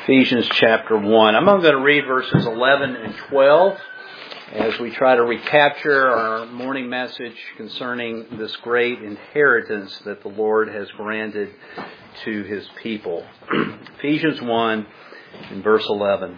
Ephesians chapter 1. I'm going to read verses 11 and 12 as we try to recapture our morning message concerning this great inheritance that the Lord has granted to His people. Ephesians 1 and verse 11.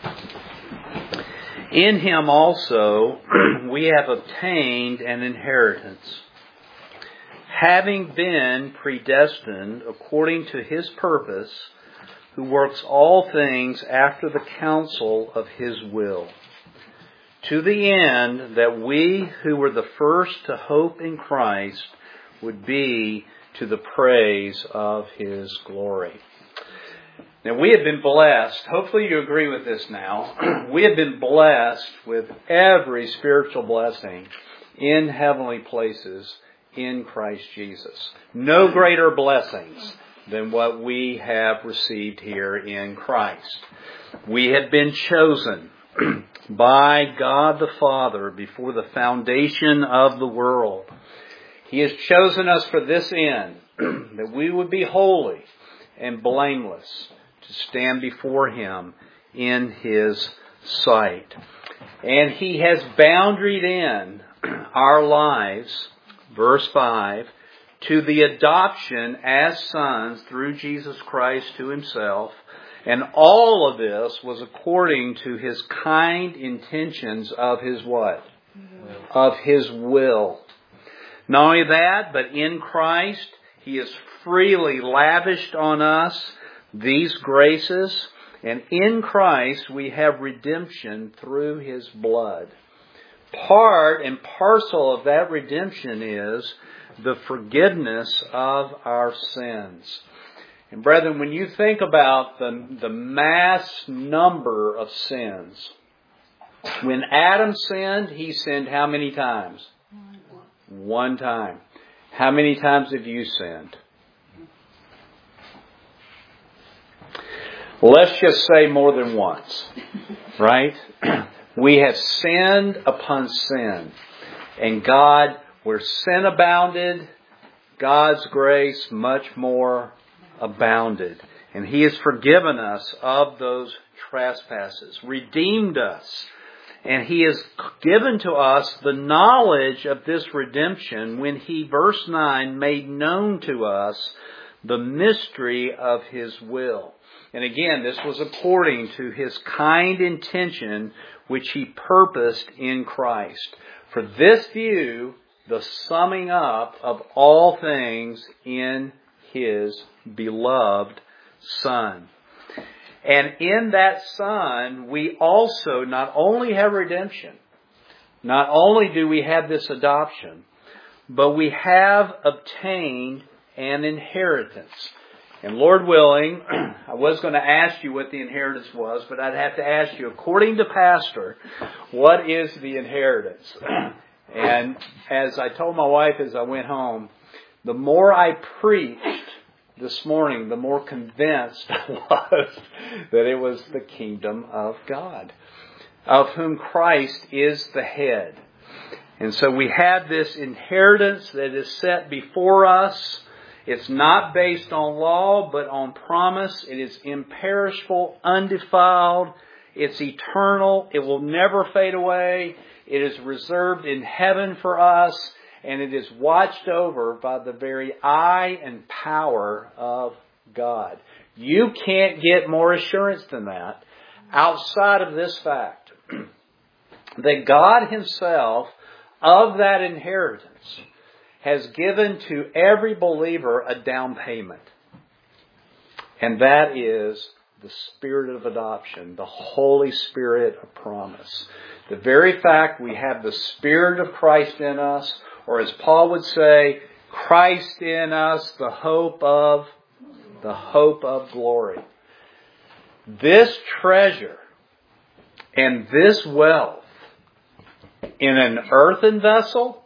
In Him also we have obtained an inheritance, having been predestined according to His purpose, who works all things after the counsel of His will, to the end that we who were the first to hope in Christ would be to the praise of His glory. Now we have been blessed, hopefully you agree with this now, we have been blessed with every spiritual blessing in heavenly places in Christ Jesus. No greater blessings than what we have received here in Christ. We have been chosen by God the Father before the foundation of the world. He has chosen us for this end, that we would be holy and blameless to stand before Him in His sight. And He has boundaried in our lives, verse 5, to the adoption as sons through Jesus Christ to Himself. And all of this was according to His kind intentions of His what? Of His will. Not only that, but in Christ, He has freely lavished on us these graces. And in Christ, we have redemption through His blood. Part and parcel of that redemption is the forgiveness of our sins. And brethren, when you think about the mass number of sins, when Adam sinned, he sinned how many times? One time. How many times have you sinned? Well, let's just say more than once, right? We have sinned upon sin. And God, where sin abounded, God's grace much more abounded. And He has forgiven us of those trespasses, redeemed us. And He has given to us the knowledge of this redemption when He, verse 9, made known to us the mystery of His will. And again, this was according to His kind intention which He purposed in Christ. For this view, the summing up of all things in His beloved Son. And in that Son, we also not only have redemption, not only do we have this adoption, but we have obtained an inheritance. And Lord willing, I was going to ask you what the inheritance was, but I'd have to ask you, according to Pastor, what is the inheritance? And as I told my wife as I went home, the more I preached this morning, the more convinced I was that it was the kingdom of God, of whom Christ is the head. And so we have this inheritance that is set before us. It's not based on law, but on promise. It is imperishable, undefiled. It's eternal. It will never fade away. It is reserved in heaven for us, and it is watched over by the very eye and power of God. You can't get more assurance than that outside of this fact that God Himself, of that inheritance, has given to every believer a down payment. And that is the Spirit of adoption, the Holy Spirit of promise. The very fact we have the Spirit of Christ in us, or as Paul would say, Christ in us, the hope of glory. This treasure and this wealth in an earthen vessel,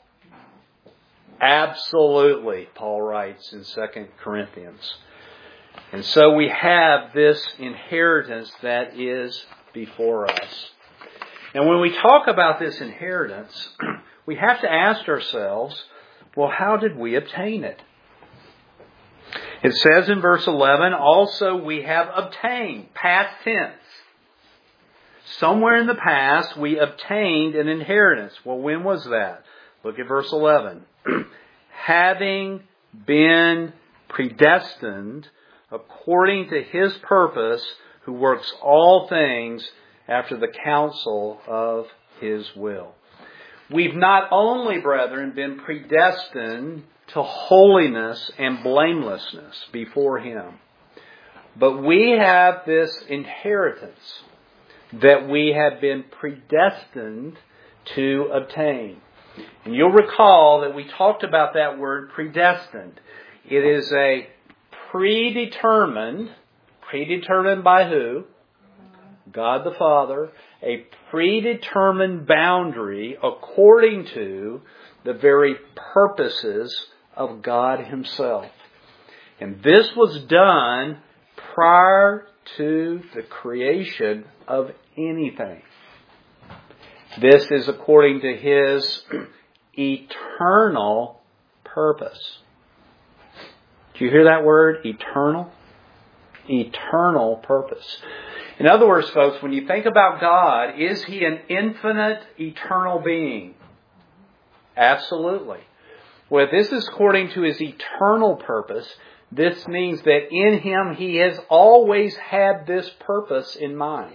absolutely, Paul writes in 2 Corinthians. And so we have this inheritance that is before us. And when we talk about this inheritance, we have to ask ourselves, well, how did we obtain it? It says in verse 11, also we have obtained, past tense. Somewhere in the past we obtained an inheritance. Well, when was that? Look at verse 11. Having been predestined according to His purpose, who works all things after the counsel of His will. We've not only, brethren, been predestined to holiness and blamelessness before Him, but we have this inheritance that we have been predestined to obtain. And you'll recall that we talked about that word predestined. It is a predetermined by who? God the Father. A predetermined boundary according to the very purposes of God Himself. And this was done prior to the creation of anything. This is according to His eternal purpose. Do you hear that word? Eternal? Eternal purpose. In other words, folks, when you think about God, is He an infinite, eternal being? Absolutely. Well, if this is according to His eternal purpose, this means that in Him He has always had this purpose in mind.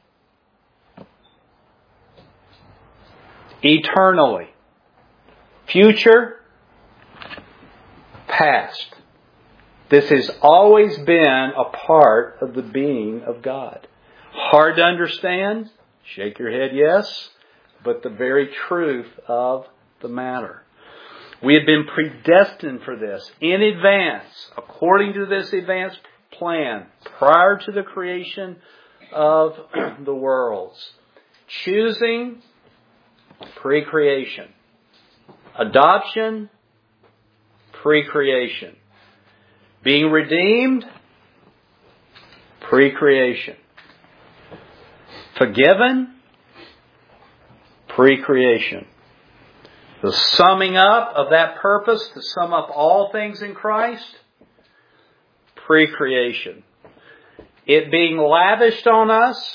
Eternally. Future, past. This has always been a part of the being of God. Hard to understand? Shake your head yes. But the very truth of the matter. We have been predestined for this in advance, according to this advanced plan, prior to the creation of the worlds. Choosing, pre-creation. Adoption, pre-creation. Being redeemed, pre-creation. Forgiven, pre-creation. The summing up of that purpose, to sum up all things in Christ, pre-creation. It being lavished on us,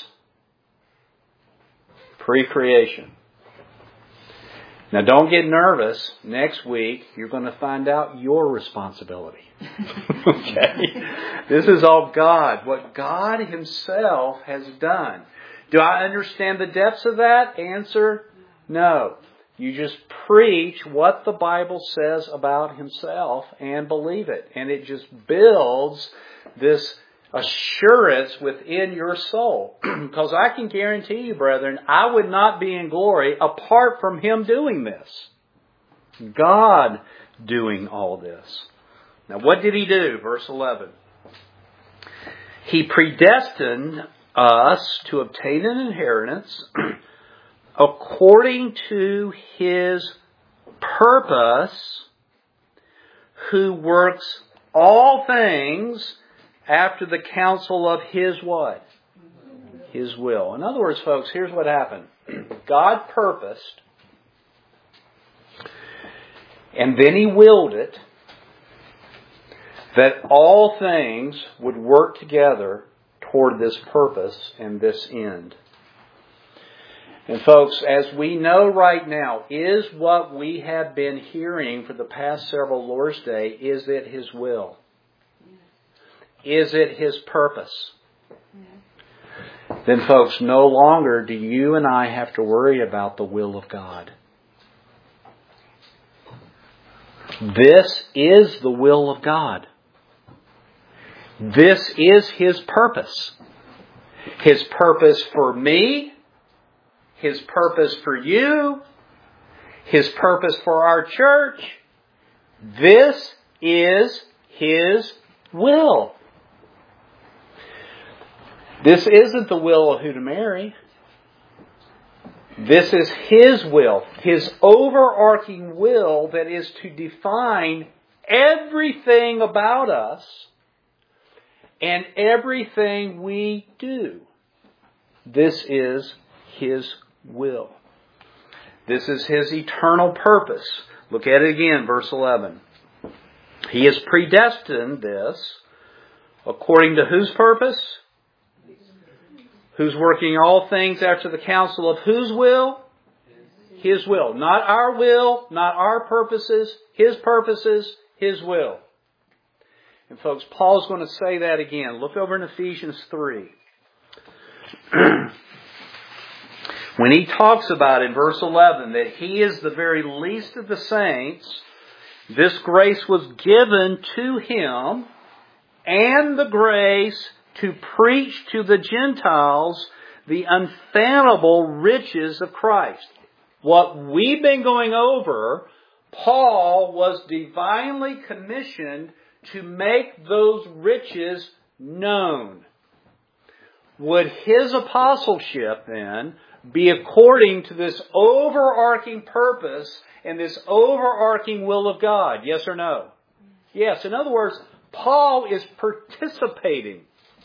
pre-creation. Now don't get nervous. Next week, you're going to find out your responsibility. Okay? This is all God. What God Himself has done. Do I understand the depths of that? Answer, no. You just preach what the Bible says about Himself and believe it. And it just builds this assurance within your soul. Because I can guarantee you, brethren, I would not be in glory apart from Him doing this. God doing all this. Now what did He do? Verse 11. He predestined us to obtain an inheritance according to His purpose, who works all things after the counsel of His what? His will. In other words, folks, here's what happened. God purposed, and then He willed it, that all things would work together toward this purpose and this end. And folks, as we know right now, is what we have been hearing for the past several Lord's Day, is it His will? Is it His purpose? Then folks, no longer do you and I have to worry about the will of God. This is the will of God. This is His purpose. His purpose for me. His purpose for you. His purpose for our church. This is His will. This isn't the will of who to marry. This is His will. His overarching will that is to define everything about us and everything we do. This is His will. This is His eternal purpose. Look at it again, verse 11. He has predestined this according to whose purpose? Who's working all things after the counsel of whose will? His will. Not our will, not our purposes, His purposes, His will. And folks, Paul's going to say that again. Look over in Ephesians 3. When he talks about in verse 11 that he is the very least of the saints, this grace was given to him and the grace to preach to the Gentiles the unfathomable riches of Christ. What we've been going over, Paul was divinely commissioned to make those riches known. Would his apostleship then be according to this overarching purpose and this overarching will of God? Yes or no? Yes. In other words, Paul is participating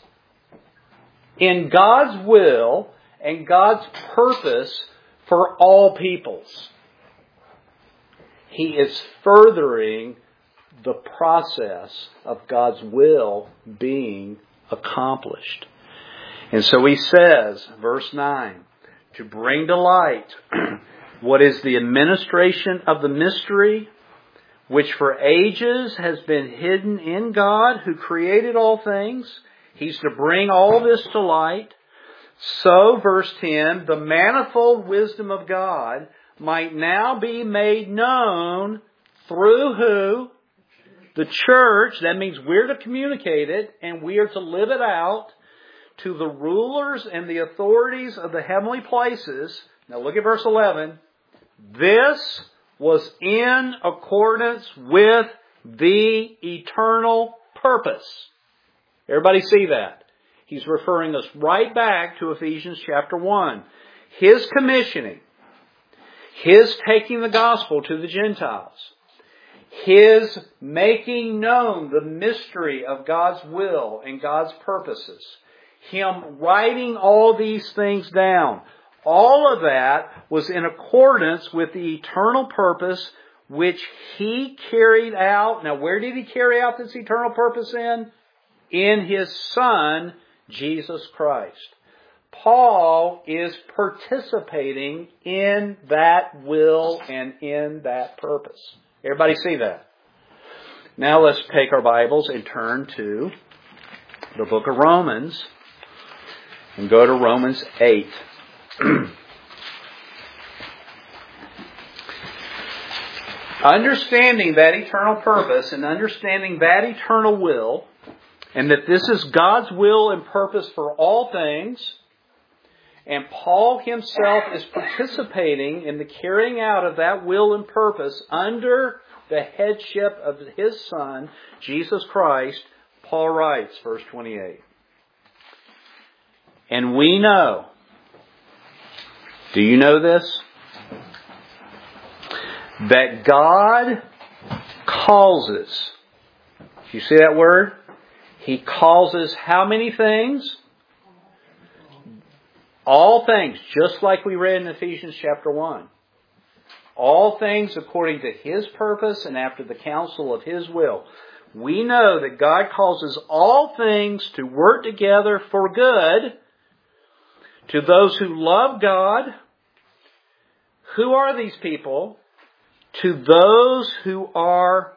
in God's will and God's purpose for all peoples. He is furthering the process of God's will being accomplished. And so he says, verse 9, to bring to light what is the administration of the mystery, which for ages has been hidden in God who created all things. He's to bring all this to light. So, verse 10, the manifold wisdom of God might now be made known through who? The church. That means we're to communicate it and we are to live it out to the rulers and the authorities of the heavenly places. Now look at verse 11. This was in accordance with the eternal purpose. Everybody see that? He's referring us right back to Ephesians chapter 1. His commissioning, His taking the gospel to the Gentiles, His making known the mystery of God's will and God's purposes, Him writing all these things down. All of that was in accordance with the eternal purpose which He carried out. Now, where did He carry out this eternal purpose in? In His Son, Jesus Christ. Paul is participating in that will and in that purpose. Everybody see that? Now let's take our Bibles and turn to the book of Romans and go to Romans 8. Understanding that eternal purpose and understanding that eternal will, and that this is God's will and purpose for all things, and Paul himself is participating in the carrying out of that will and purpose under the headship of His Son, Jesus Christ, Paul writes, verse 28. And we know, do you know this? That God causes, you see that word? He causes how many things? All things, just like we read in Ephesians chapter 1. All things according to His purpose and after the counsel of His will. We know that God causes all things to work together for good to those who love God. Who are these people? To those who are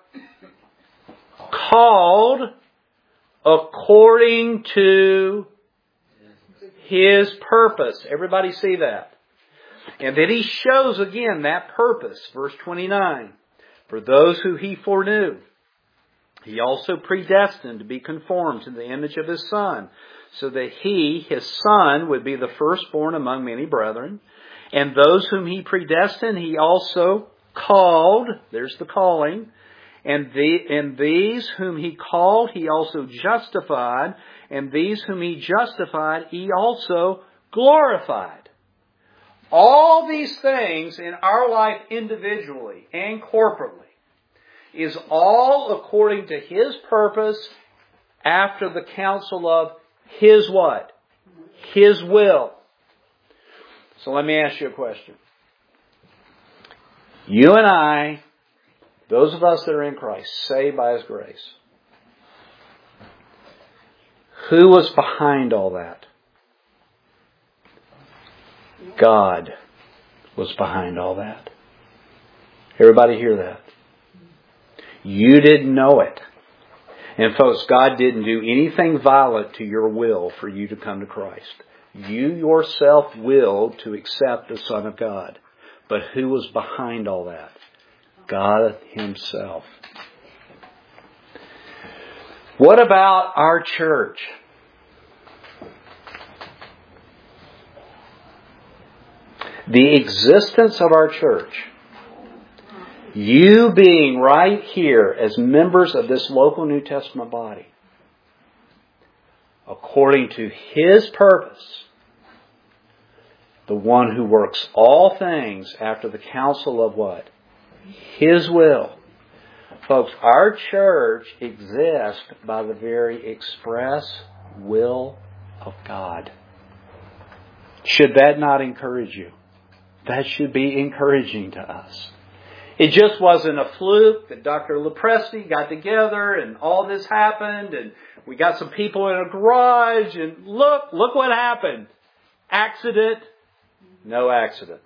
called according to His purpose. Everybody see that? And then he shows again that purpose. Verse 29. For those who He foreknew, He also predestined to be conformed to the image of His Son, so that He, His Son, would be the firstborn among many brethren. And those whom He predestined, He also called. There's the calling. And these whom He called, He also justified. And these whom He justified, He also glorified. All these things in our life individually and corporately is all according to His purpose after the counsel of His what? His will. So let me ask you a question. You and I Those of us that are in Christ, saved by His grace. Who was behind all that? God was behind all that. Everybody hear that? You didn't know it. And folks, God didn't do anything violent to your will for you to come to Christ. You yourself willed to accept the Son of God. But who was behind all that? God Himself. What about our church? The existence of our church, you being right here as members of this local New Testament body, according to His purpose, the one who works all things after the counsel of what? His will. Folks, our church exists by the very express will of God. Should that not encourage you? That should be encouraging to us. It just wasn't a fluke that Dr. Lepresti got together and all this happened and we got some people in a garage and look what happened. Accident. No accident.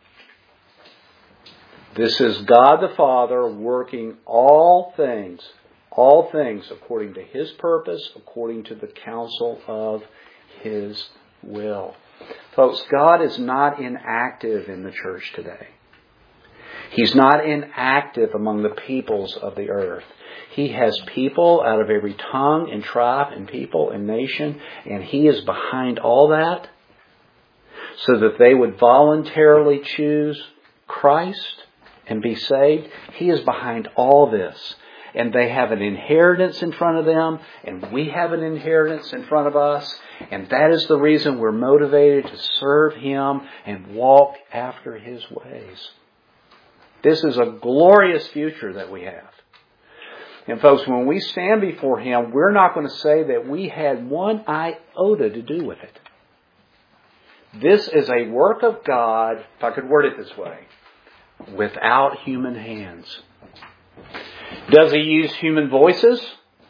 This is God the Father working all things according to His purpose, according to the counsel of His will. Folks, God is not inactive in the church today. He's not inactive among the peoples of the earth. He has people out of every tongue and tribe and people and nation, and He is behind all that so that they would voluntarily choose Christ and be saved. He is behind all this. And they have an inheritance in front of them, and we have an inheritance in front of us. And that is the reason we're motivated to serve Him and walk after His ways. This is a glorious future that we have. And folks, when we stand before Him, we're not going to say that we had one iota to do with it. This is a work of God, if I could word it this way, without human hands. Does He use human voices?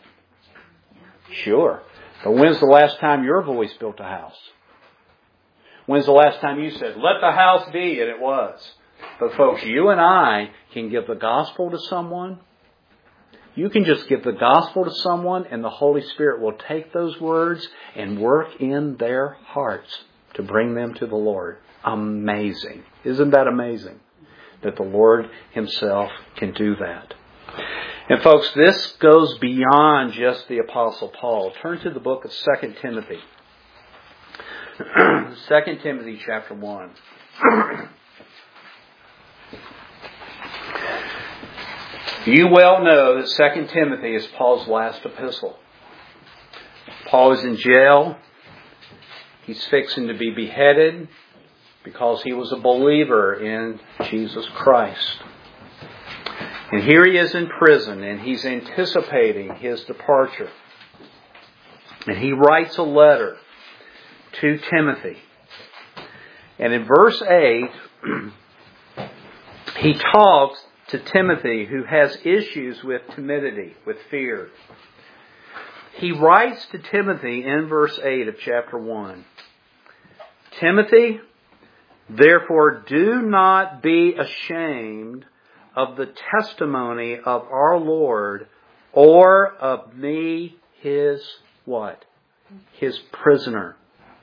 Sure. But when's the last time your voice built a house? When's the last time you said, let the house be, and it was? But folks, you and I can give the gospel to someone. You can just give the gospel to someone and the Holy Spirit will take those words and work in their hearts to bring them to the Lord. Amazing. Isn't that amazing? That the Lord Himself can do that. And folks, this goes beyond just the Apostle Paul. Turn to the book of 2 Timothy. 2 Timothy chapter 1. You well know that 2 Timothy is Paul's last epistle. Paul is in jail. He's fixing to be beheaded because he was a believer in Jesus Christ. And here he is in prison and he's anticipating his departure. And he writes a letter to Timothy. And in verse 8, he talks to Timothy who has issues with timidity, with fear. He writes to Timothy in verse 8 of chapter 1. Timothy, therefore do not be ashamed of the testimony of our Lord or of me, His what? His prisoner.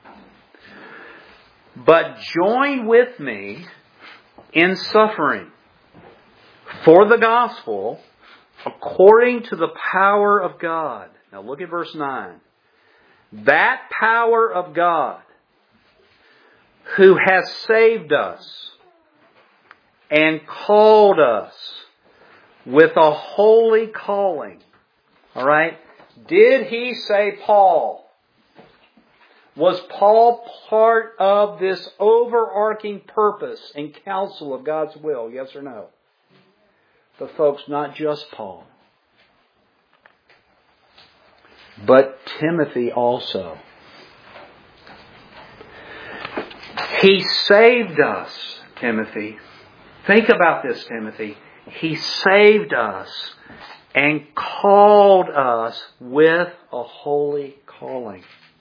But join with me in suffering for the gospel according to the power of God. Now look at verse 9. That power of God who has saved us and called us with a holy calling. All right? Did he say Paul? Was Paul part of this overarching purpose and counsel of God's will? Yes or no? But folks, not just Paul. But Timothy also. He saved us, Timothy. Think about this, Timothy. He saved us and called us with a holy calling.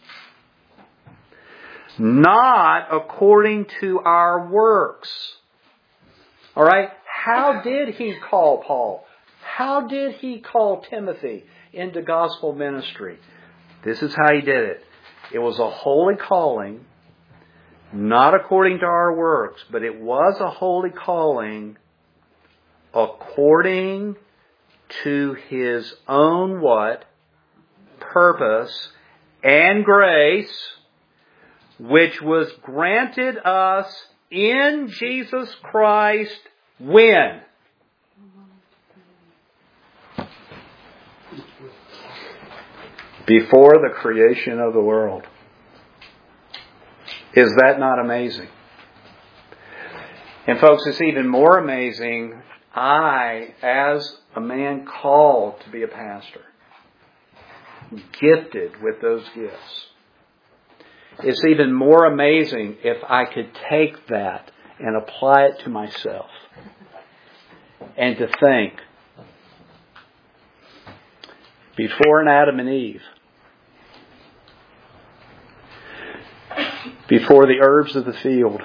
Not according to our works. All right? How did He call Paul? How did He call Timothy into gospel ministry? This is how He did it. It was a holy calling, not according to our works, but it was a holy calling according to His own what? Purpose and grace, which was granted us in Jesus Christ when? Before the creation of the world. Is that not amazing? And folks, it's even more amazing. I, as a man called to be a pastor, gifted with those gifts, it's even more amazing if I could take that and apply it to myself. And to think, before an Adam and Eve, before the herbs of the field,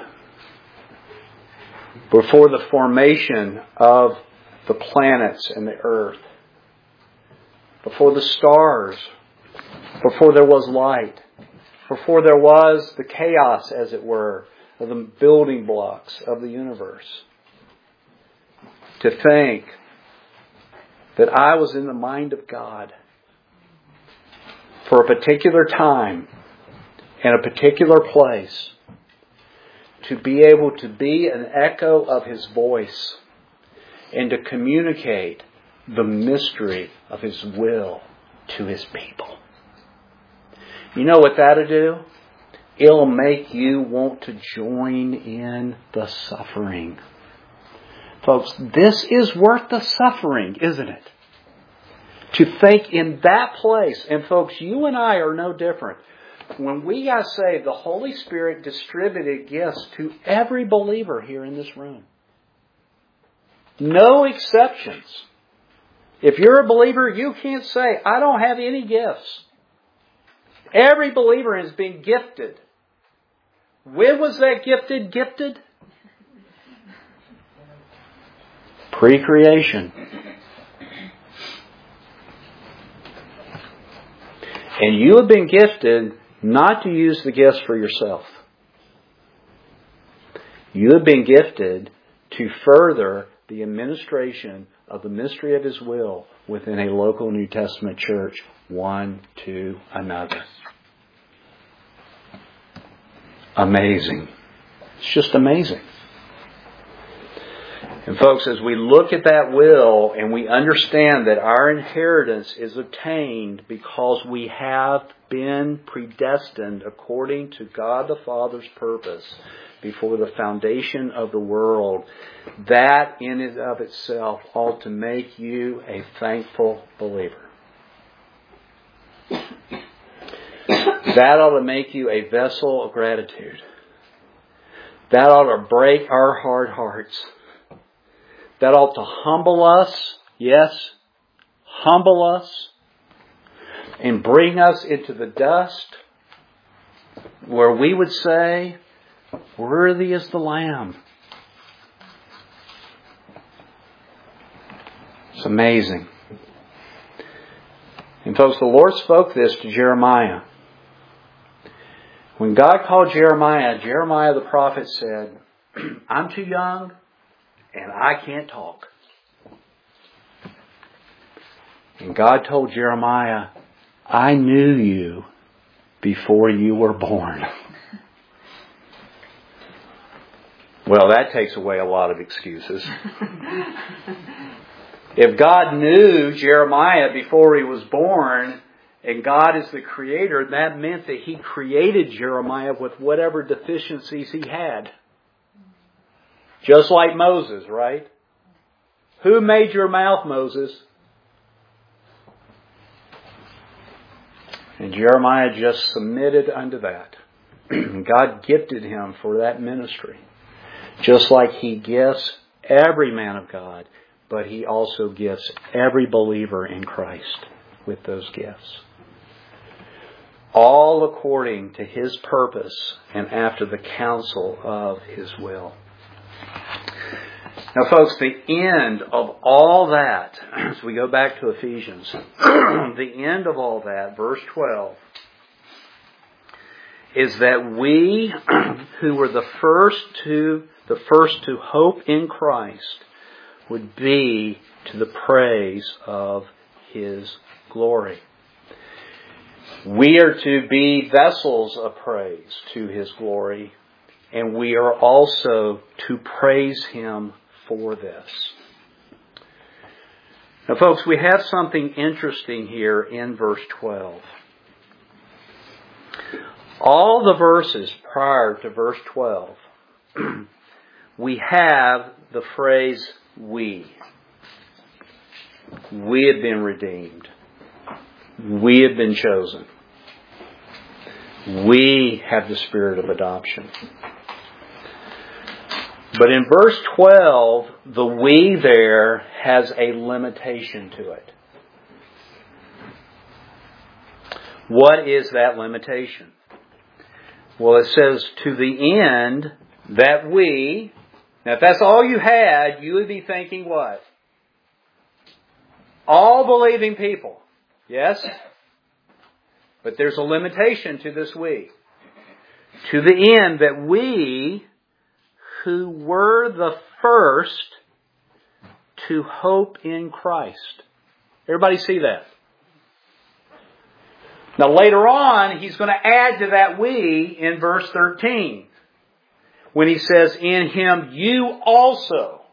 before the formation of the planets and the earth, before the stars, before there was light, before there was the chaos, as it were, of the building blocks of the universe, to think that I was in the mind of God for a particular time and a particular place, to be able to be an echo of His voice and to communicate the mystery of His will to His people. You know what that'll do? It'll make you want to join in the suffering. Folks, this is worth the suffering, isn't it? To think in that place. And folks, you and I are no different. When we got saved, the Holy Spirit distributed gifts to every believer here in this room. No exceptions. If you're a believer, you can't say, I don't have any gifts. Every believer has been gifted. When was that gifted? Pre-creation. And you have been gifted not to use the gifts for yourself. You have been gifted to further the administration of the mystery of His will within a local New Testament church, one to another. Amazing. It's just amazing. And folks, as we look at that will and we understand that our inheritance is obtained because we have been predestined according to God the Father's purpose before the foundation of the world, that in and of itself ought to make you a thankful believer. That ought to make you a vessel of gratitude. That ought to break our hard hearts. That ought to humble us, yes, humble us, and bring us into the dust where we would say, worthy is the Lamb. It's amazing. And folks, the Lord spoke this to Jeremiah. When God called Jeremiah, Jeremiah the prophet said, I'm too young and I can't talk. And God told Jeremiah, I knew you before you were born. Well, that takes away a lot of excuses. If God knew Jeremiah before he was born, and God is the creator, that meant that He created Jeremiah with whatever deficiencies he had. Just like Moses, right? Who made your mouth, Moses? And Jeremiah just submitted unto that. God gifted him for that ministry. Just like He gifts every man of God but He also gifts every believer in Christ with those gifts. All according to His purpose and after the counsel of His will. Now, folks, the end of all that, as we go back to Ephesians, the end of all that, verse 12, is that we who were the first to hope in Christ would be to the praise of His glory. We are to be vessels of praise to His glory, and we are also to praise Him for this. Now, folks, we have something interesting here in verse 12. All the verses prior to verse 12, we have the phrase we. We have been redeemed. We have been chosen. We have the spirit of adoption. But in verse 12, the we there has a limitation to it. What is that limitation? Well, it says, to the end that we... Now, if that's all you had, you would be thinking what? All believing people. Yes? But there's a limitation to this we. To the end that we, who were the first to hope in Christ. Everybody see that? Now later on, he's going to add to that we in verse 13. When he says, in Him you also.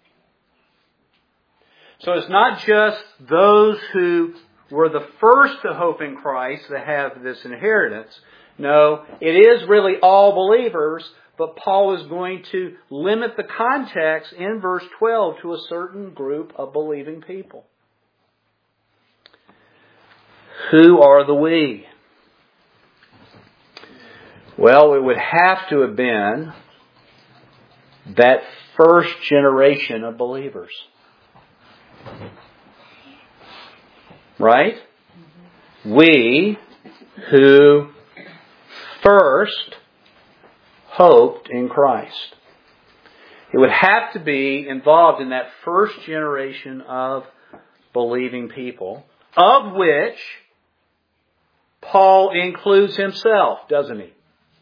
So it's not just those who were the first to hope in Christ that have this inheritance. No, it is really all believers, but Paul is going to limit the context in verse 12 to a certain group of believing people. Who are the we? Well, it would have to have been that first generation of believers. Right? We who first hoped in Christ. It would have to be involved in that first generation of believing people, of which Paul includes himself, doesn't he?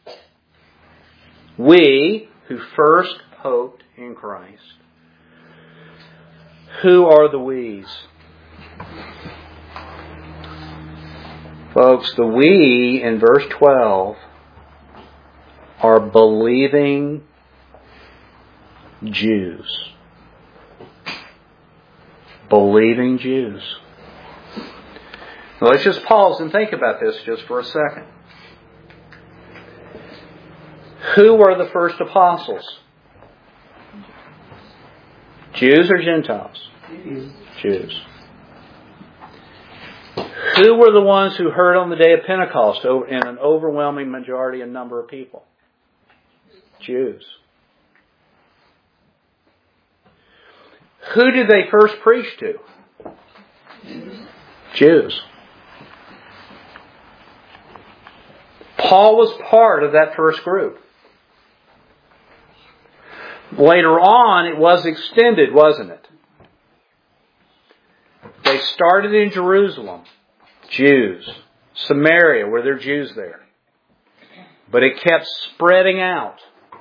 We who first hoped in Christ. Who are the we's? Folks, the we in verse 12 are believing Jews. Believing Jews. Now let's just pause and think about this just for a second. Who were the first apostles? Jews or Gentiles? Jews. Who were the ones who heard on the day of Pentecost in an overwhelming majority and number of people? Jews. Who did they first preach to? Jews. Paul was part of that first group. Later on, it was extended, wasn't it? They started in Jerusalem. Jews. Samaria, were there Jews there? But it kept spreading out.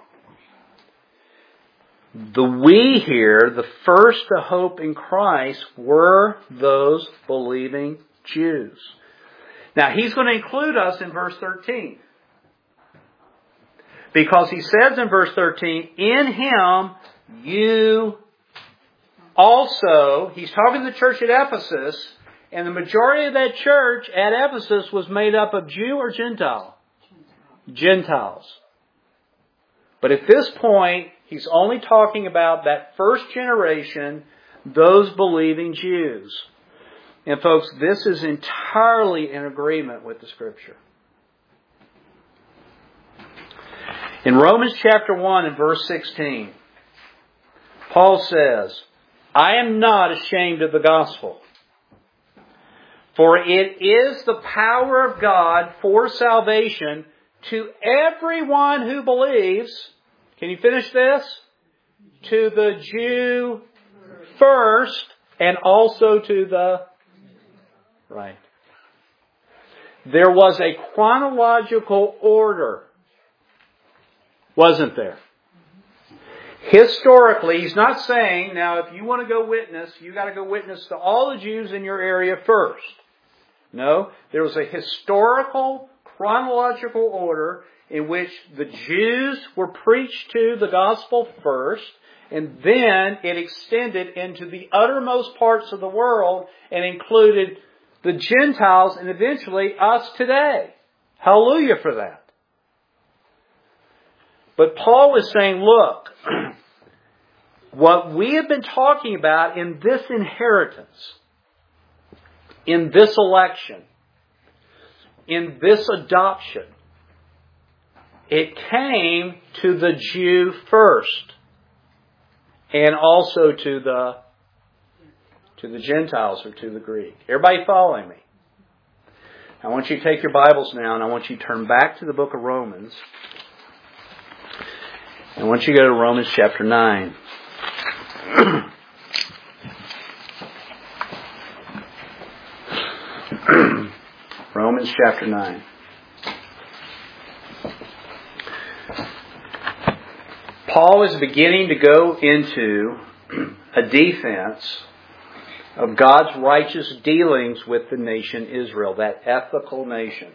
The we here, the first to hope in Christ, were those believing Jews. Now, he's going to include us in verse 13. Because he says in verse 13, in Him you also, he's talking to the church at Ephesus, and the majority of that church at Ephesus was made up of Jew or Gentile? Gentiles. But at this point, he's only talking about that first generation, those believing Jews. And folks, this is entirely in agreement with the Scripture. In Romans chapter 1 and verse 16, Paul says, I am not ashamed of the gospel. For it is the power of God for salvation to everyone who believes. Can you finish this? To the Jew first, and also to the... Right. There was a chronological order, wasn't there? Historically, he's not saying, now if you want to go witness, you got to go witness to all the Jews in your area first. No, there was a historical, chronological order in which the Jews were preached to the gospel first, and then it extended into the uttermost parts of the world and included the Gentiles and eventually us today. Hallelujah for that. But Paul is saying, look, what we have been talking about in this inheritance, in this election, in this adoption, it came to the Jew first, and also to the Gentiles or to the Greek. Everybody following me? I want you to take your Bibles now, and I want you to turn back to the book of Romans. I want you to go to Romans chapter 9. Romans chapter 9. Paul is beginning to go into a defense of God's righteous dealings with the nation Israel, that ethical nation.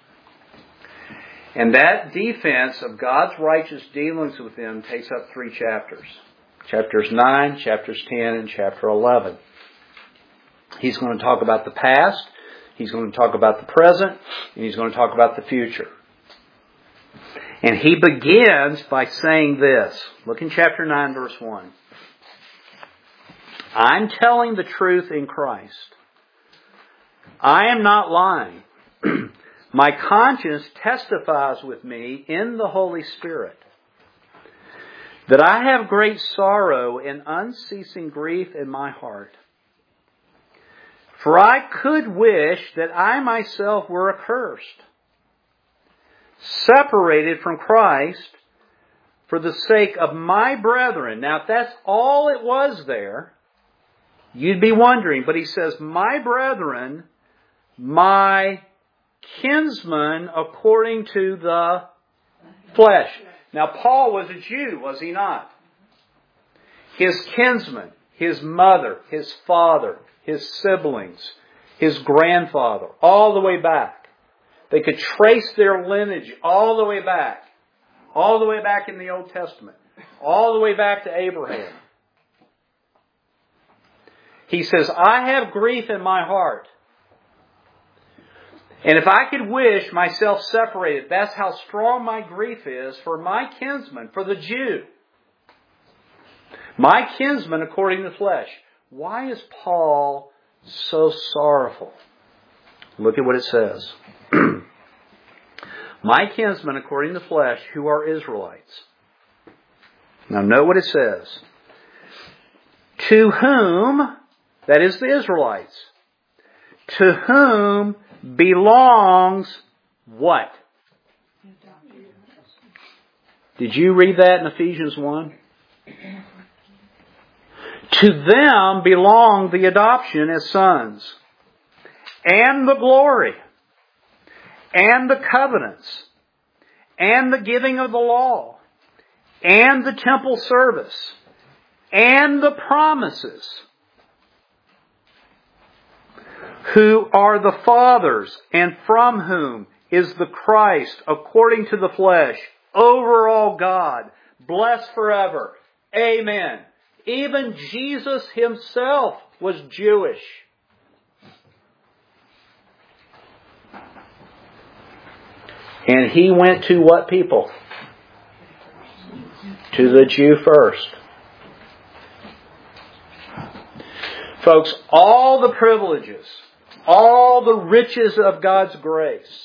And that defense of God's righteous dealings with them takes up 3 chapters. Chapters 9, chapters 10, and chapter 11. He's going to talk about the past, he's going to talk about the present, and he's going to talk about the future. And he begins by saying this. Look in chapter 9, verse 1. I'm telling the truth in Christ. I am not lying. My conscience testifies with me in the Holy Spirit that I have great sorrow and unceasing grief in my heart. For I could wish that I myself were accursed, separated from Christ for the sake of my brethren. Now, if that's all it was there, you'd be wondering. But he says, my brethren, my kinsmen according to the flesh. Now, Paul was a Jew, was he not? His kinsmen, his mother, his father, his siblings, his grandfather, all the way back. They could trace their lineage all the way back in the Old Testament, all the way back to Abraham. He says, I have grief in my heart. And if I could wish myself separated, that's how strong my grief is for my kinsman, for the Jew. My kinsman according to the flesh. Why is Paul so sorrowful? Look at what it says. My kinsmen according to the flesh, who are Israelites. Now note what it says. To whom, that is the Israelites, to whom belongs what? Did you read that in Ephesians 1? To them belong the adoption as sons, and the glory, and the covenants, and the giving of the law, and the temple service, and the promises, who are the fathers, and from whom is the Christ, according to the flesh, over all God, blessed forever. Amen. Even Jesus himself was Jewish. And he went to what people? To the Jew first. Folks, all the privileges, all the riches of God's grace,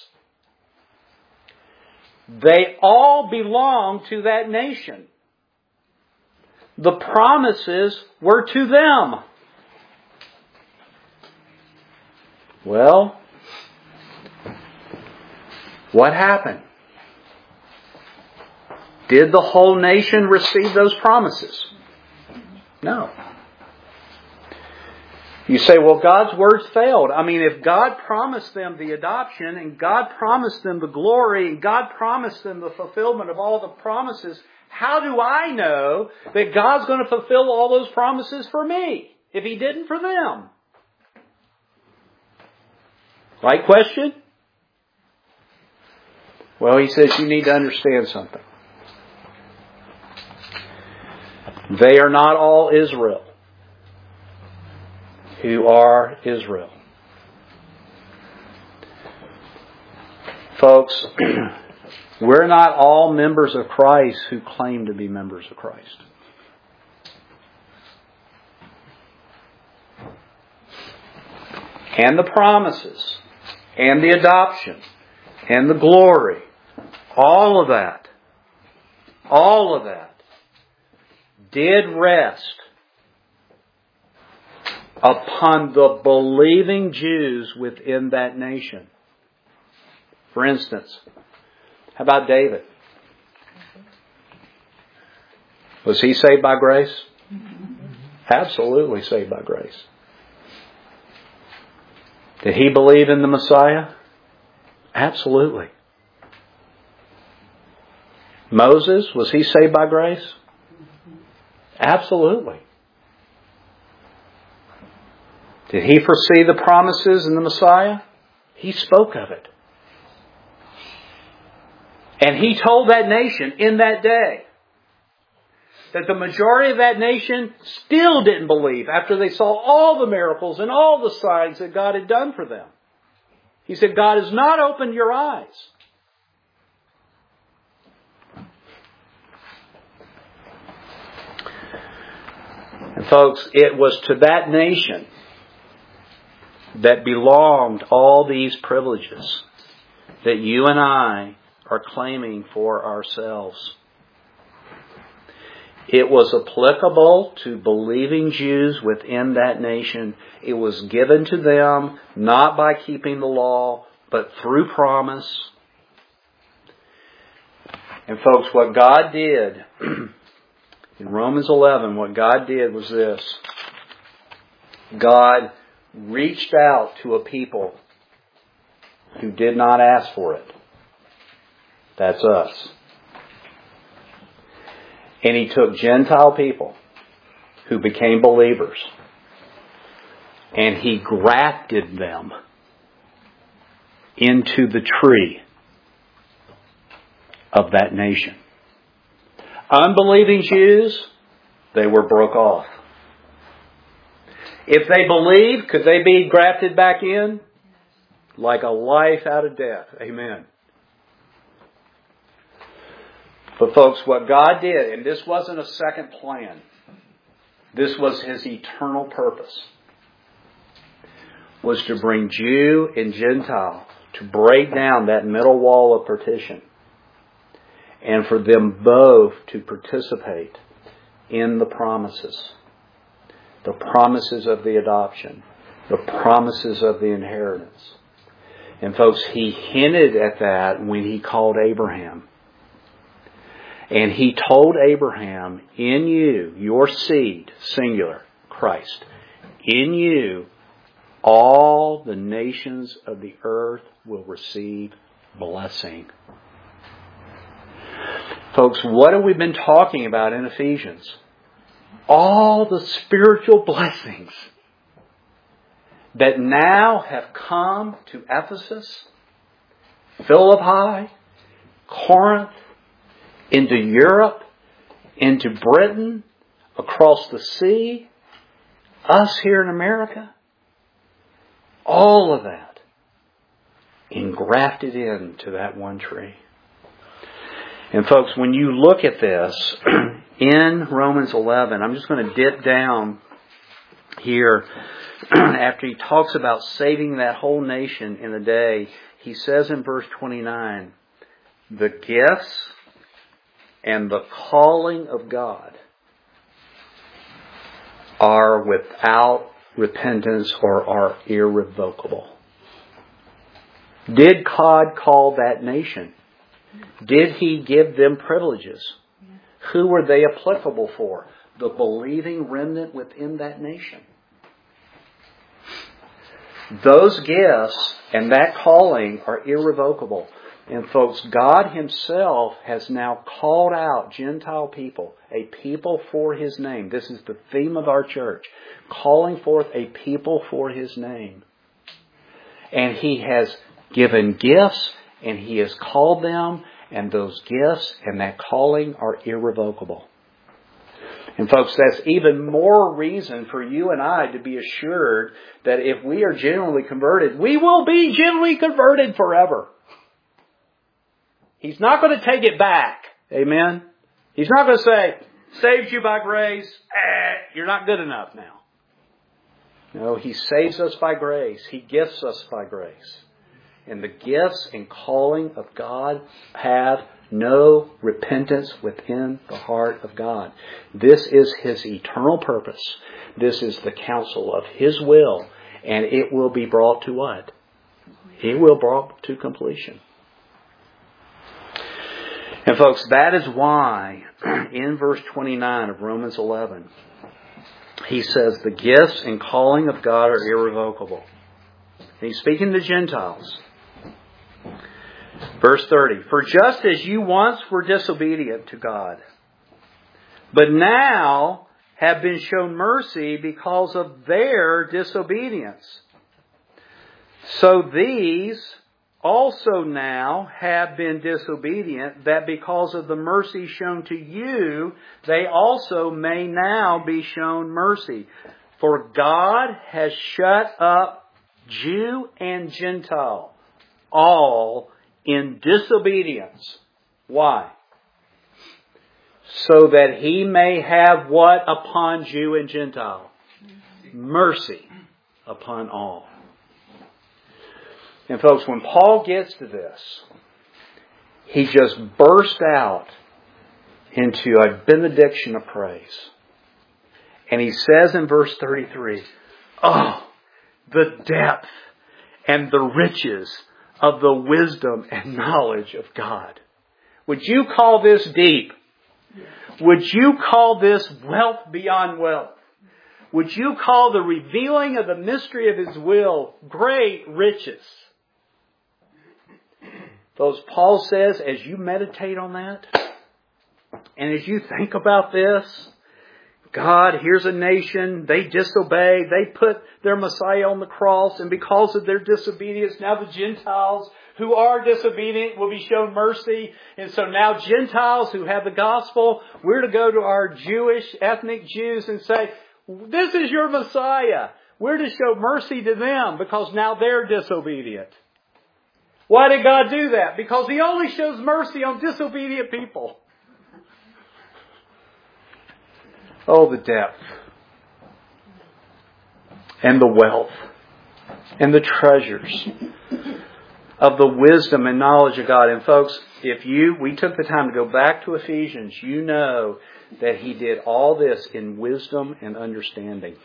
they all belong to that nation. the promises were to them. Well, what happened? Did the whole nation receive those promises? No. You say, well, God's words failed. I mean, if God promised them the adoption, and God promised them the glory, and God promised them the fulfillment of all the promises, how do I know that God's going to fulfill all those promises for me if He didn't for them? Right question? Well, He says you need to understand something. They are not all Israel who are Israel. Folks, we're not all members of Christ who claim to be members of Christ. And the promises, and the adoption, and the glory, all of that did rest upon the believing Jews within that nation. For instance, how about David? Was he saved by grace? Absolutely saved by grace. Did he believe in the Messiah? Absolutely. Moses, was he saved by grace? Absolutely. Did he foresee the promises in the Messiah? He spoke of it. And he told that nation in that day that the majority of that nation still didn't believe after they saw all the miracles and all the signs that God had done for them. He said, God has not opened your eyes. And folks, it was to that nation that belonged all these privileges that you and I are claiming for ourselves. It was applicable to believing Jews within that nation. It was given to them not by keeping the law, but through promise. And folks, what God did in Romans 11, what God did was this. God reached out to a people who did not ask for it. That's us. And He took Gentile people who became believers and He grafted them into the tree of that nation. Unbelieving Jews, they were broke off. If they believed, could they be grafted back in? Like a life out of death. Amen. But folks, what God did, and this wasn't a second plan. This was His eternal purpose. Was to bring Jew and Gentile, to break down that middle wall of partition. And for them both to participate in the promises. The promises of the adoption. The promises of the inheritance. And folks, He hinted at that when He called Abraham. And He told Abraham, in you, your seed, singular, Christ, in you, all the nations of the earth will receive blessing. Folks, what have we been talking about in Ephesians? All the spiritual blessings that now have come to Ephesus, Philippi, Corinth, into Europe, into Britain, across the sea, us here in America. All of that engrafted into that one tree. And folks, when you look at this in Romans 11, I'm just going to dip down here after he talks about saving that whole nation in a day. He says in verse 29, the gifts and the calling of God are without repentance or are irrevocable. Did God call that nation? Did He give them privileges? Who were they applicable for? The believing remnant within that nation. Those gifts and that calling are irrevocable. And folks, God Himself has now called out Gentile people, a people for His name. This is the theme of our church. Calling forth a people for His name. And He has given gifts and He has called them, and those gifts and that calling are irrevocable. And folks, that's even more reason for you and I to be assured that if we are genuinely converted, we will be genuinely converted forever. He's not going to take it back. Amen? He's not going to say, saved you by grace, you're not good enough now. No, He saves us by grace. He gifts us by grace. And the gifts and calling of God have no repentance within the heart of God. This is His eternal purpose. This is the counsel of His will. And it will be brought to what? It will be brought to completion. And folks, that is why in verse 29 of Romans 11, he says the gifts and calling of God are irrevocable. And he's speaking to Gentiles. Verse 30, for just as you once were disobedient to God, but now have been shown mercy because of their disobedience, so these also now have been disobedient, that because of the mercy shown to you, they also may now be shown mercy. For God has shut up Jew and Gentile, all in disobedience. Why? So that He may have what upon Jew and Gentile? Mercy upon all. And folks, when Paul gets to this, he just burst out into a benediction of praise. And he says in verse 33, oh, the depth and the riches of the wisdom and knowledge of God. Would you call this deep? Would you call this wealth beyond wealth? Would you call the revealing of the mystery of His will great riches? Those Paul says, as you meditate on that, and as you think about this, God, here's a nation, they disobey, they put their Messiah on the cross, and because of their disobedience, now the Gentiles who are disobedient will be shown mercy. And so now Gentiles who have the gospel, we're to go to our Jewish, ethnic Jews and say, this is your Messiah. We're to show mercy to them because now they're disobedient. Why did God do that? Because He only shows mercy on disobedient people. Oh, the depth and the wealth and the treasures of the wisdom and knowledge of God. And folks, we took the time to go back to Ephesians, you know that He did all this in wisdom and understanding.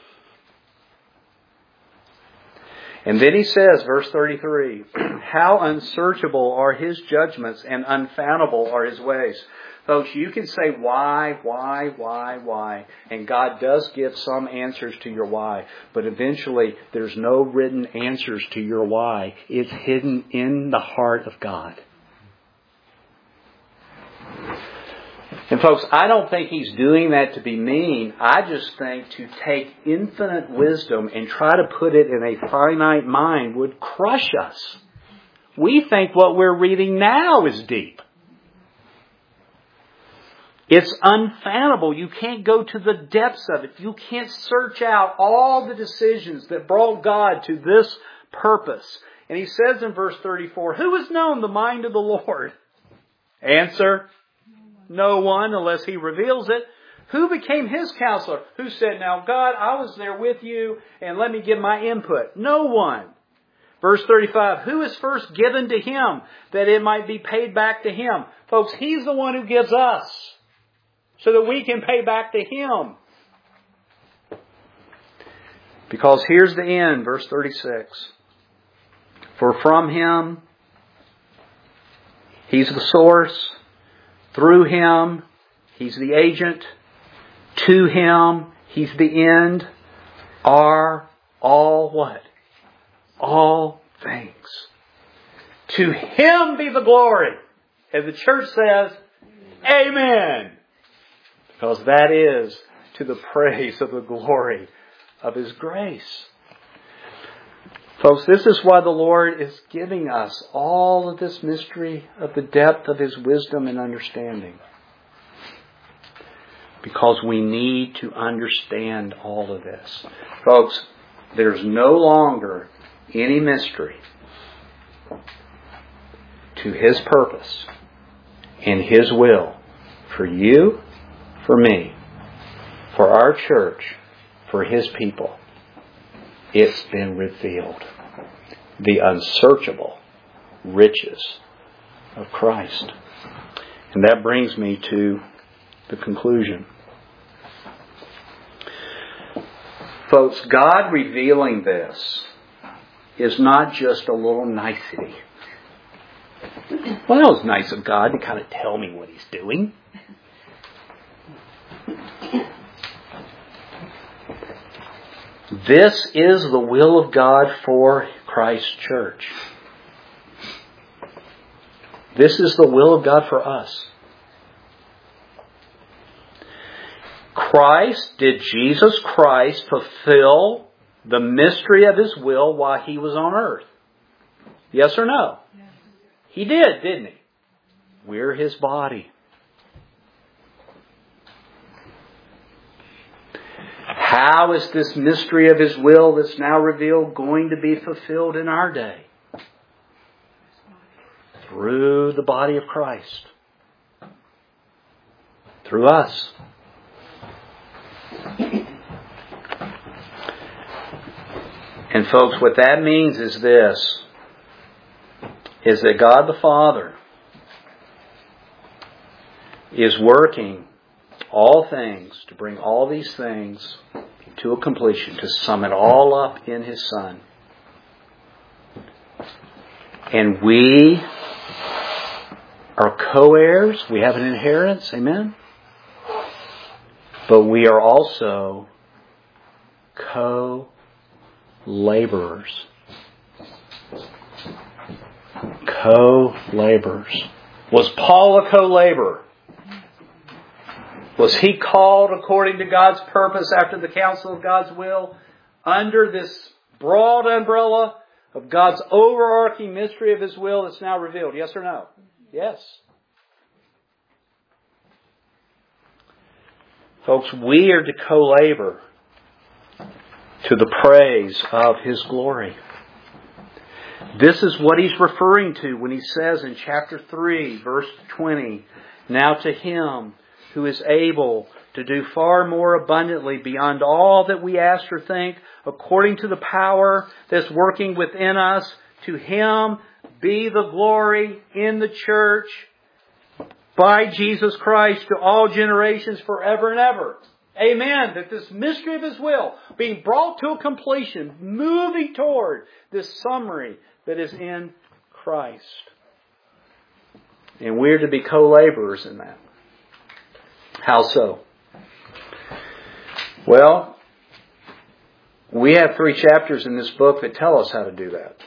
And then he says, verse 33, how unsearchable are His judgments and unfathomable are His ways. Folks, you can say why, and God does give some answers to your why, but eventually there's no written answers to your why. It's hidden in the heart of God. And folks, I don't think He's doing that to be mean. I just think to take infinite wisdom and try to put it in a finite mind would crush us. We think what we're reading now is deep. It's unfathomable. You can't go to the depths of it. You can't search out all the decisions that brought God to this purpose. And he says in verse 34, who has known the mind of the Lord? Answer, no one unless He reveals it. Who became His counselor? Who said, now God, I was there with you and let me give my input? No one. Verse 35, who is first given to Him that it might be paid back to Him? Folks, He's the one who gives us so that we can pay back to Him. Because here's the end, verse 36. For from Him, He's the source. Through Him, He's the agent. To Him, He's the end. Are all what? All things. To Him be the glory. As the church says, Amen. Because that is to the praise of the glory of His grace. Folks, this is why the Lord is giving us all of this mystery of the depth of His wisdom and understanding. Because we need to understand all of this. Folks, there's no longer any mystery to His purpose and His will for you, for me, for our church, for His people. It's been revealed. The unsearchable riches of Christ. And that brings me to the conclusion. Folks, God revealing this is not just a little nicety. Well, that was nice of God to kind of tell me what He's doing. This is the will of God for Christ's church. This is the will of God for us. Did Jesus Christ fulfill the mystery of His will while He was on earth? Yes or no? Yes. He did, didn't He? We're His body. How is this mystery of His will that's now revealed going to be fulfilled in our day? Through the body of Christ. Through us. And folks, what that means is this, is that God the Father is working all things to bring all these things to a completion, to sum it all up in His Son. And we are co-heirs. We have an inheritance. Amen? But we are also co-laborers. Co-laborers. Was Paul a co-laborer? Was he called according to God's purpose after the counsel of God's will under this broad umbrella of God's overarching mystery of His will that's now revealed? Yes or no? Yes. Folks, we are to co-labor to the praise of His glory. This is what He's referring to when He says in chapter 3, verse 20, Now to Him who is able to do far more abundantly beyond all that we ask or think, according to the power that's working within us, to Him be the glory in the church by Jesus Christ to all generations forever and ever. Amen. That this mystery of His will being brought to a completion, moving toward this summary that is in Christ. And we're to be co-laborers in that. How so? Well, we have 3 chapters in this book that tell us how to do that.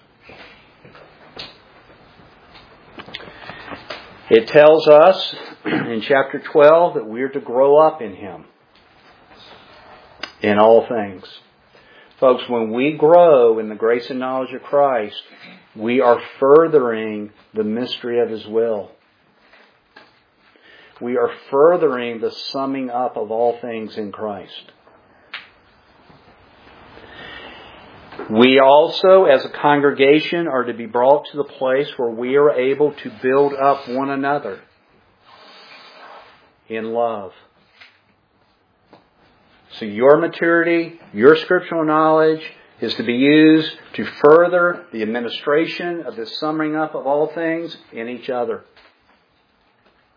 It tells us in chapter 12 that we are to grow up in Him in all things. Folks, when we grow in the grace and knowledge of Christ, we are furthering the mystery of His will. We are furthering the summing up of all things in Christ. We also, as a congregation, are to be brought to the place where we are able to build up one another in love. So your maturity, your scriptural knowledge is to be used to further the administration of this summing up of all things in each other.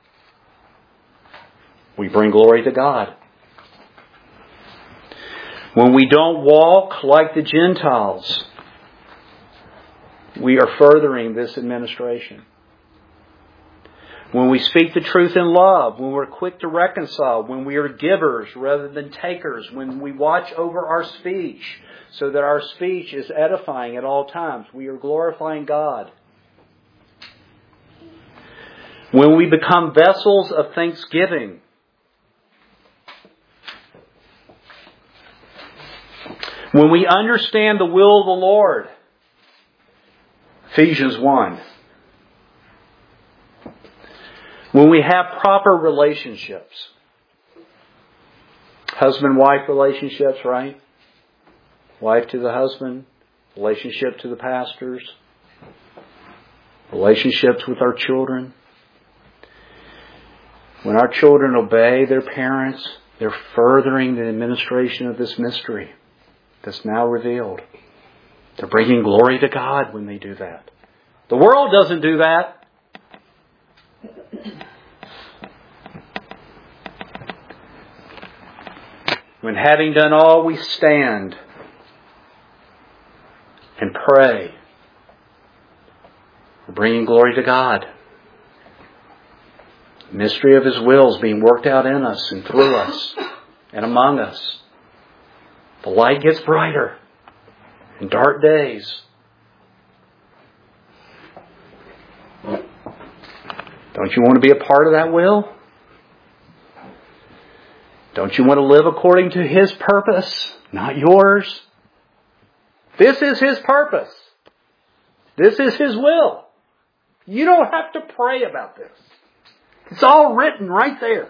We bring glory to God. When we don't walk like the Gentiles, we are furthering this administration. When we speak the truth in love, when we're quick to reconcile, when we are givers rather than takers, when we watch over our speech so that our speech is edifying at all times, we are glorifying God. When we become vessels of thanksgiving, when we understand the will of the Lord, Ephesians 1. When we have proper relationships, husband-wife relationships, right? Wife to the husband, relationship to the pastors, relationships with our children. When our children obey their parents, they're furthering the administration of this mystery that's now revealed. They're bringing glory to God when they do that. The world doesn't do that. When having done all, we stand and pray. We're bringing glory to God. The mystery of His will is being worked out in us and through us and among us. The light gets brighter in dark days. Don't you want to be a part of that will? Don't you want to live according to His purpose, not yours? This is His purpose. This is His will. You don't have to pray about this. It's all written right there.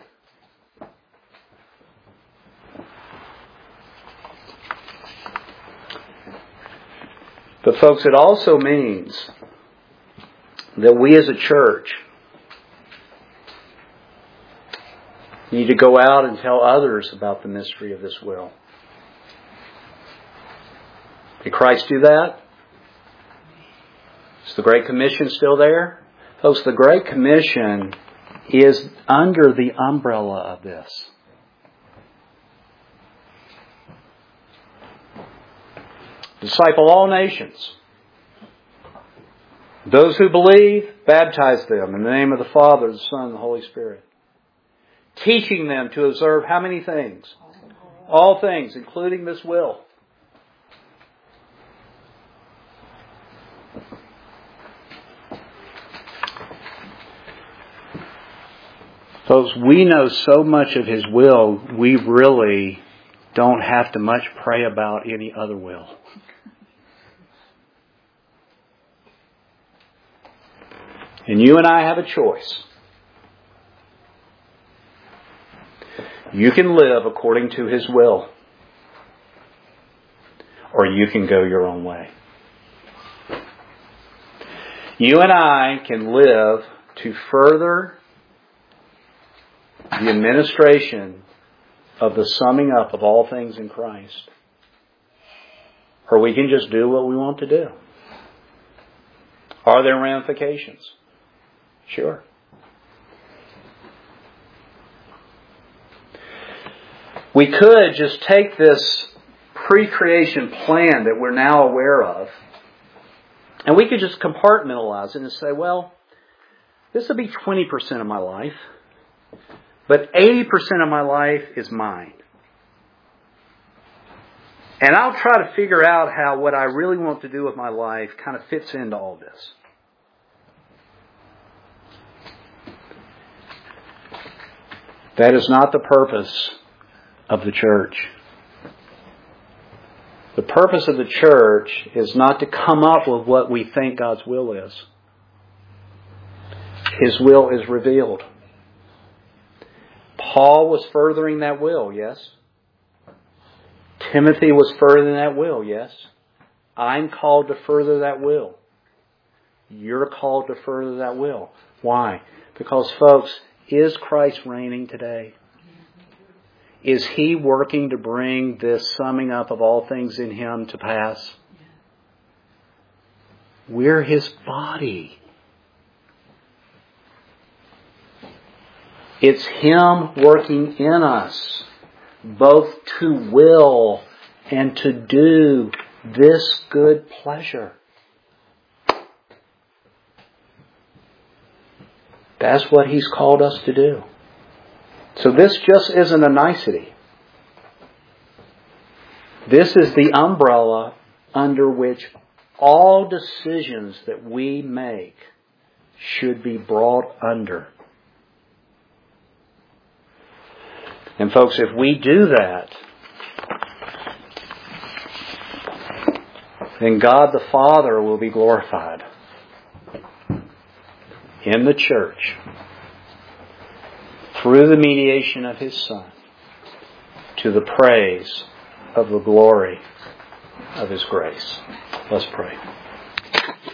But folks, it also means that we as a church need to go out and tell others about the mystery of this will. Did Christ do that? Is the Great Commission still there? Folks, the Great Commission is under the umbrella of this. Disciple all nations. Those who believe, baptize them in the name of the Father, the Son, and the Holy Spirit. Teaching them to observe how many things? All things, including this will. Folks, we know so much of His will, we really don't have to much pray about any other will. And you and I have a choice. You can live according to His will, or you can go your own way. You and I can live to further the administration of the summing up of all things in Christ. Or we can just do what we want to do. Are there ramifications? Sure. We could just take this pre-creation plan that we're now aware of, and we could just compartmentalize it and say, well, this will be 20% of my life, but 80% of my life is mine. And I'll try to figure out how what I really want to do with my life kind of fits into all this. That is not the purpose of the church. The purpose of the church is not to come up with what we think God's will is. His will is revealed. Paul was furthering that will, yes. Timothy was furthering that will, yes. I'm called to further that will. You're called to further that will. Why? Because, folks, is Christ reigning today? Is He working to bring this summing up of all things in Him to pass? We're His body. It's Him working in us, both to will and to do this good pleasure. That's what He's called us to do. So this just isn't a nicety. This is the umbrella under which all decisions that we make should be brought under. And folks, if we do that, then God the Father will be glorified in the church through the mediation of His Son to the praise of the glory of His grace. Let's pray.